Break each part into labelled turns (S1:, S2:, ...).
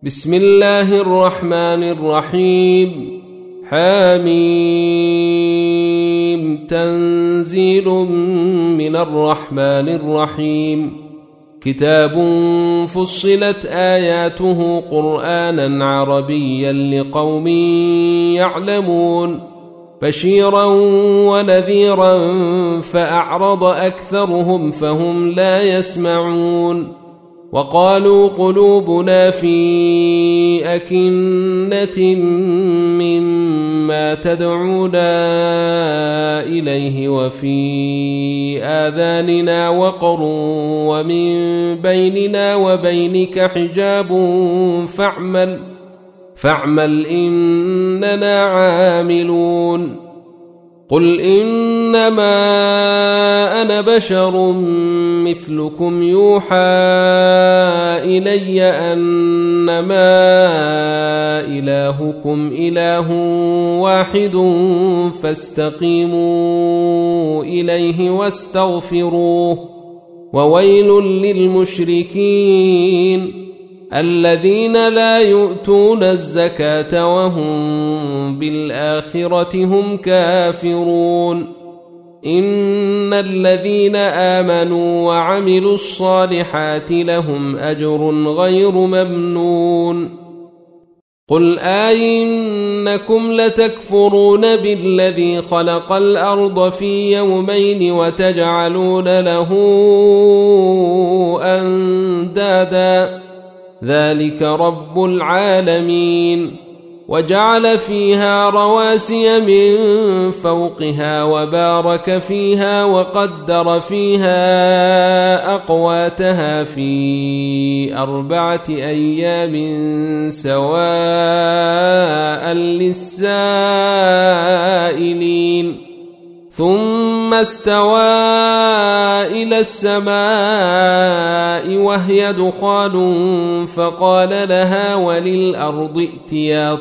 S1: بسم الله الرحمن الرحيم. حميم. تنزيل من الرحمن الرحيم. كتاب فصلت آياته قرآنا عربيا لقوم يعلمون بشيرا ونذيرا فأعرض أكثرهم فهم لا يسمعون. وقالوا قلوبنا في أكنة مما تدعونا إليه وفي آذاننا وقر ومن بيننا وبينك حجاب فاعمل إننا عاملون. قل إنما أنا بشر مثلكم يوحى إلي أنما إلهكم إله واحد فاستقيموا إليه واستغفروه وويل للمشركين الذين لا يؤتون الزكاة وهم بالآخرة هم كافرون. إن الذين آمنوا وعملوا الصالحات لهم أجر غير ممنون. قل أئنكم لتكفرون بالذي خلق الأرض في يومين وتجعلون له أندادا ذلك رب العالمين. وجعل فيها رواسي من فوقها وبارك فيها وقدر فيها أقواتها في 4 أيام سواء للسائلين. ثم استوى إلى السماء وهي دخان فقال لها وللأرض ائتيا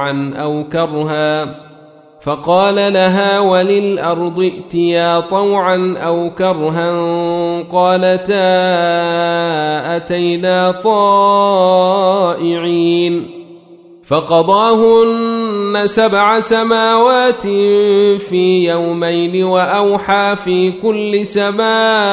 S1: طوعا أو كرها قالتا أتينا طائعين. فقضاهن 7 سماوات في يومين وأوحى في كل سماء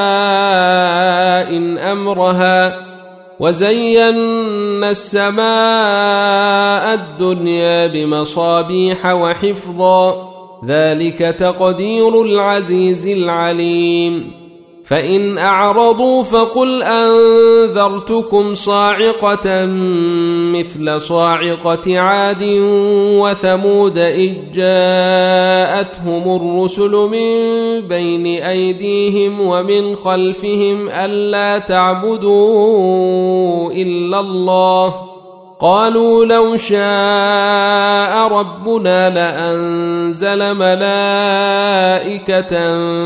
S1: أمرها وزينا السماء الدنيا بمصابيح وحفظا ذلك تقدير العزيز العليم. فإن أعرضوا فقل أنذرتكم صاعقة مثل صاعقة عاد وثمود إذ جاءتهم الرسل من بين أيديهم ومن خلفهم ألا تعبدوا إلا الله قالوا لو شاء ربنا لأنزل ملائكة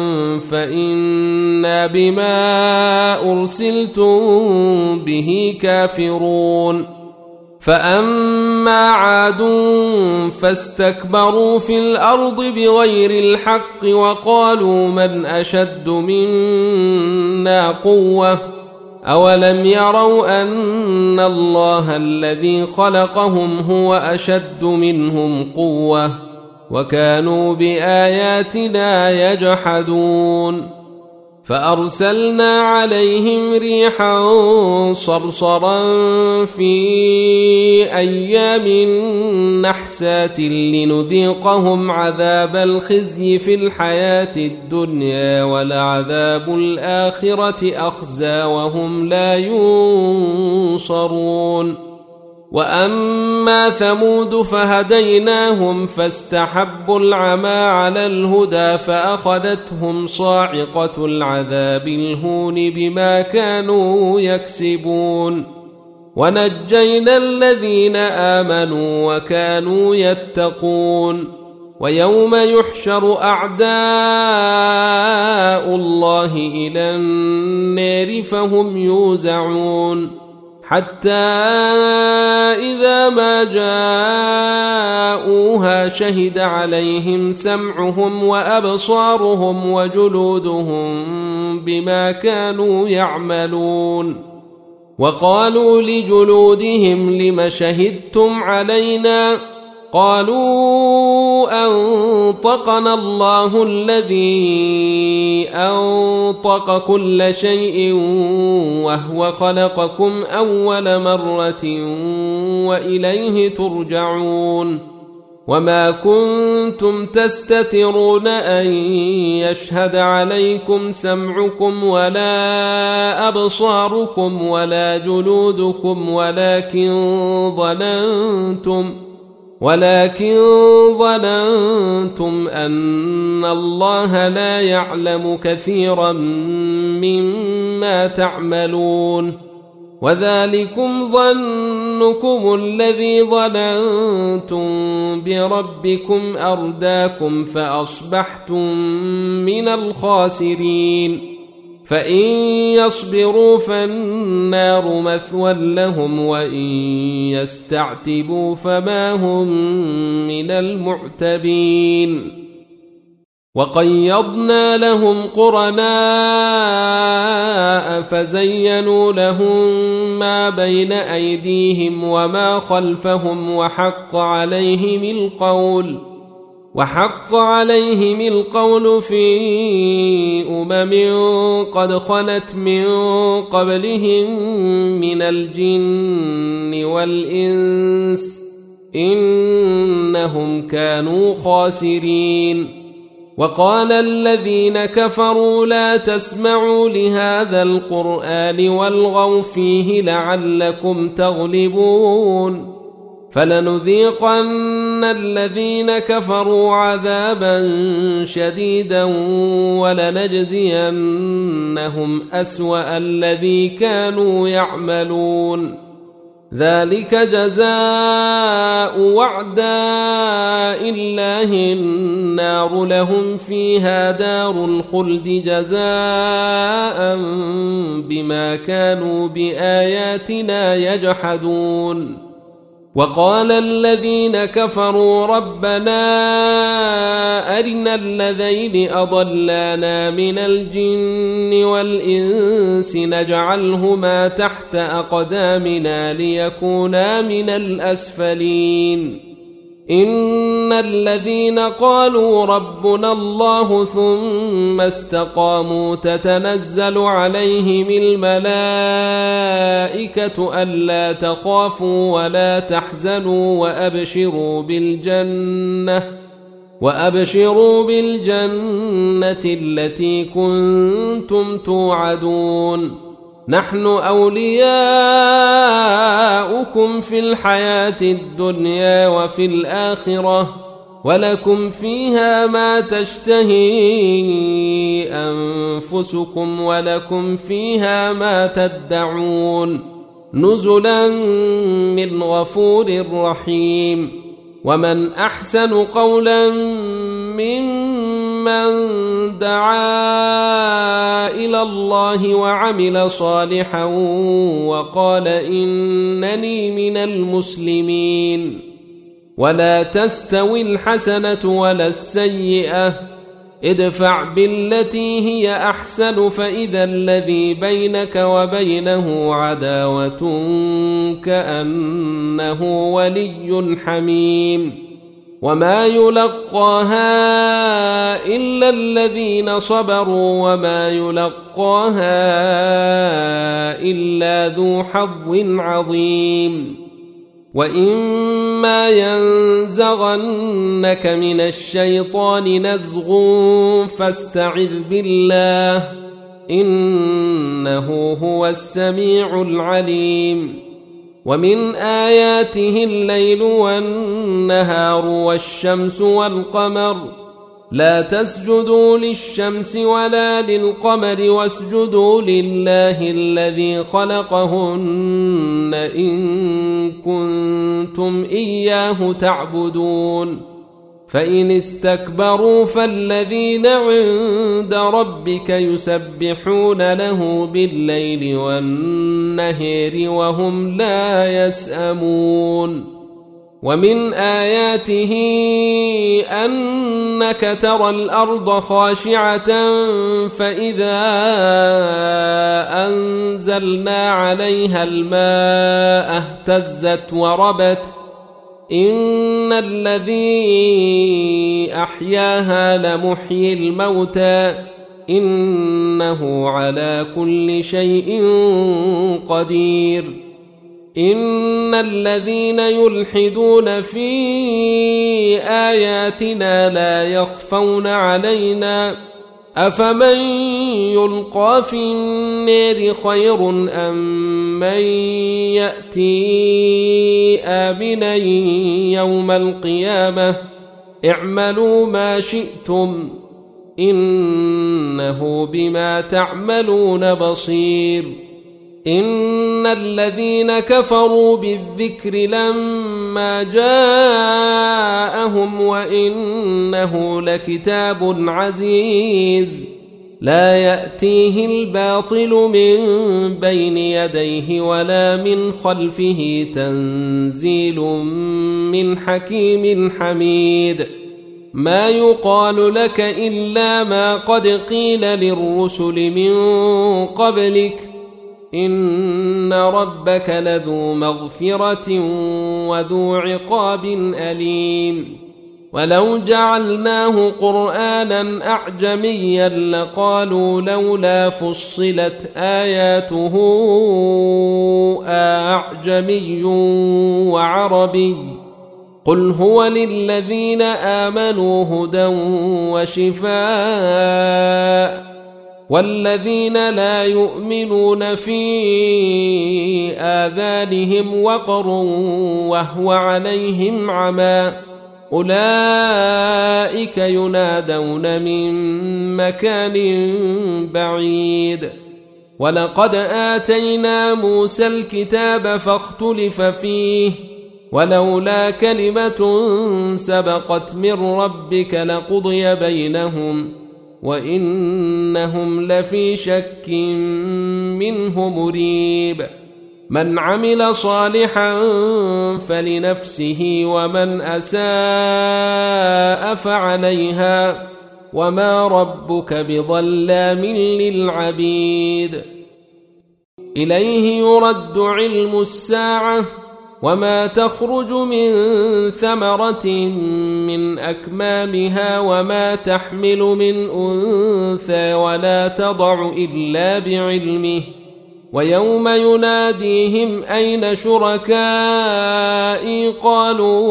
S1: فإنا بما أرسلتم به كافرون. فأما عاد فاستكبروا في الأرض بغير الحق وقالوا من أشد منا قوة أولم يروا أن الله الذي خلقهم هو أشد منهم قوة وكانوا بآياتنا يجحدون. فأرسلنا عليهم ريحا صرصرا في أيام نحسات لنذيقهم عذاب الخزي في الحياة الدنيا ولعذاب الآخرة أخزى وهم لا ينصرون. وأما ثمود فهديناهم فاستحبوا العمى على الهدى فأخذتهم صاعقة العذاب الهون بما كانوا يكسبون. ونجينا الذين آمنوا وكانوا يتقون. ويوم يحشر أعداء الله إلى النار فهم يوزعون حتى إذا ما جاءوها شهد عليهم سمعهم وأبصارهم وجلودهم بما كانوا يعملون وقالوا لجلودهم لم شهدتم علينا قالوا أنطقنا الله الذي أنطق كل شيء وهو خلقكم أول مرة وإليه ترجعون وما كنتم تستترون أن يشهد عليكم سمعكم ولا أبصاركم ولا جلودكم ولكن ظننتم أن الله لا يعلم كثيرا مما تعملون وذلكم ظنكم الذي ظننتم بربكم أرداكم فأصبحتم من الخاسرين فإن يصبروا فالنار مثوى لهم وإن يستعتبوا فما هم من المعتبين وقيضنا لهم قرناء فزينوا لهم ما بين أيديهم وما خلفهم وحق عليهم القول في قد خلت من قبلهم من الجن والإنس إنهم كانوا خاسرين وقال الذين كفروا لا تسمعوا لهذا القرآن والغوا فيه لعلكم تغلبون فلنذيقن الذين كفروا عذابا شديدا ولنجزينهم أسوأ الذي كانوا يعملون ذلك جزاء وعداء الله النار لهم فيها دار الخلد جزاء بما كانوا بآياتنا يجحدون وقال الذين كفروا ربنا أرنا الذين أضلانا من الجن والإنس نجعلهما تحت أقدامنا ليكونا من الأسفلين إن الذين قالوا ربنا الله ثم استقاموا تتنزل عليهم الملائكة ألا تخافوا ولا تحزنوا وأبشروا بالجنة التي كنتم توعدون نحن أولياؤكم في الحياة الدنيا وفي الآخرة ولكم فيها ما تشتهي أنفسكم ولكم فيها ما تدعون نزلا من غفور رحيم ومن أحسن قولا ممن دعا إلى الله وعمل صالحا وقال إنني من المسلمين ولا تستوي الحسنة ولا السيئة ادفع بالتي هي أحسن فإذا الذي بينك وبينه عداوة كأنه ولي حميم وما يلقاها إلا الذين صبروا وما يلقاها إلا ذو حظ عظيم وإما ينزغنك من الشيطان نزغ فاستعذ بالله إنه هو السميع العليم ومن آياته الليل والنهار والشمس والقمر لا تسجدوا للشمس ولا للقمر واسجدوا لله الذي خلقهن إن كنتم إياه تعبدون فإن استكبروا فالذين عند ربك يسبحون له بالليل والنهار وهم لا يسأمون ومن آياته أنك ترى الأرض خاشعة فإذا أنزلنا عليها الماء اهتزت وربت إن الذي أحياها لمحيي الموتى إنه على كل شيء قدير إن الذين يلحدون في آياتنا لا يخفون علينا أفمن يلقى في النار خير أم من يأتي آمنا يوم القيامة اعملوا ما شئتم إنه بما تعملون بصير إن الذين كفروا بالذكر لما جاءهم وإنه لكتاب عزيز لا يأتيه الباطل من بين يديه ولا من خلفه تنزيل من حكيم حميد ما يقال لك إلا ما قد قيل للرسل من قبلك إن ربك لذو مغفرة وذو عقاب أليم ولو جعلناه قرآنا أعجميا لقالوا لولا فصلت آياته أعجمي وعربي قل هو للذين آمنوا هدى وشفاء والذين لا يؤمنون في آذانهم وقر وهو عليهم عمى أولئك ينادون من مكان بعيد ولقد آتينا موسى الكتاب فاختلف فيه ولولا كلمة سبقت من ربك لقضي بينهم وإنهم لفي شك منه مريب من عمل صالحا فلنفسه ومن أساء فعليها وما ربك بظلام للعبيد إليه يرد علم الساعة وما تخرج من ثمرة من أكمامها وما تحمل من أنثى ولا تضع إلا بعلمه ويوم يناديهم أين شركائي قالوا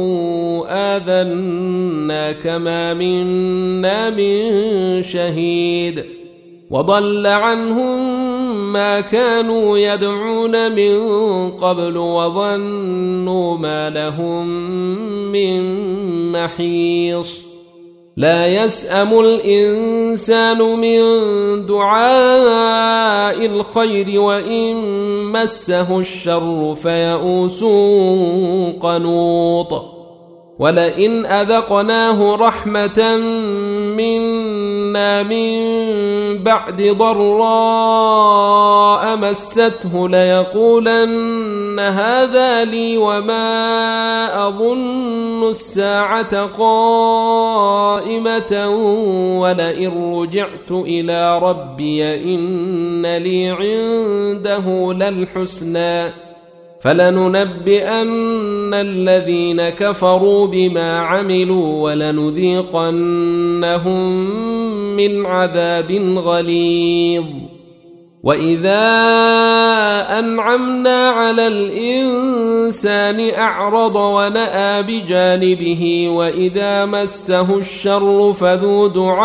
S1: آذناك ما منا من شهيد وضل عنهم ما كانوا يدعون من قبل وظنوا ما لهم من محيص لا يسأم الإنسان من دعاء الخير وإن مسه الشر فيئوس قنوط ولئن أذقناه رحمة منا من بعد ضراء مسته ليقولن هذا لي وما أظن الساعة قائمة ولئن رجعت إلى ربي إن لي عنده للحسنى فلننبئن الذين كفروا بما عملوا ولنذيقنهم من عذاب غليظ وإذا أنعمنا على الإنسان أعرض ونأى بجانبه وإذا مسه الشر فذو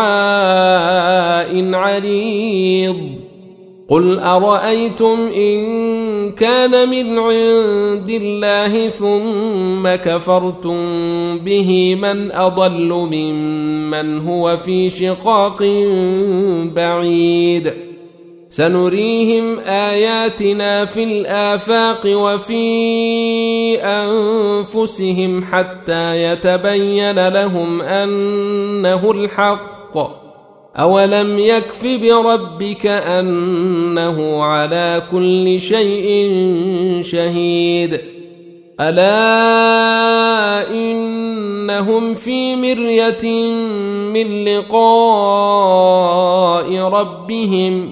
S1: دعاء عريض قل أرأيتم إن كان من عند الله ثم كفرتم به من أضل ممن هو في شقاق بعيد سنريهم آياتنا في الآفاق وفي أنفسهم حتى يتبين لهم أنه الحق أولم يكف بربك أنه على كل شيء شهيد ألا إنهم في مرية من لقاء ربهم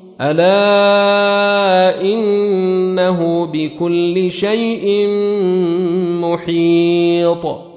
S1: ألا إنه بكل شيء محيط